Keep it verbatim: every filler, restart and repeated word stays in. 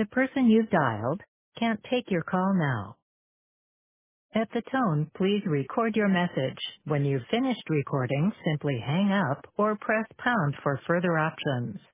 The person you've dialed can't take your call now. At the tone, please record your message. When you've finished recording, simply hang up or press pound for further options.